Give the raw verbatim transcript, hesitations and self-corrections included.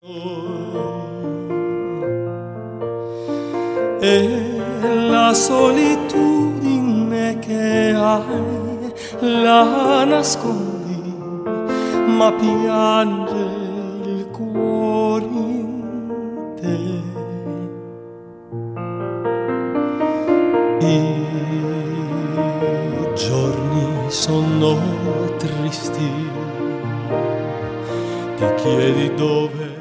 E la solitudine che hai la nascondi, ma piange il cuore in te. I giorni sono tristi, ti chiedi dove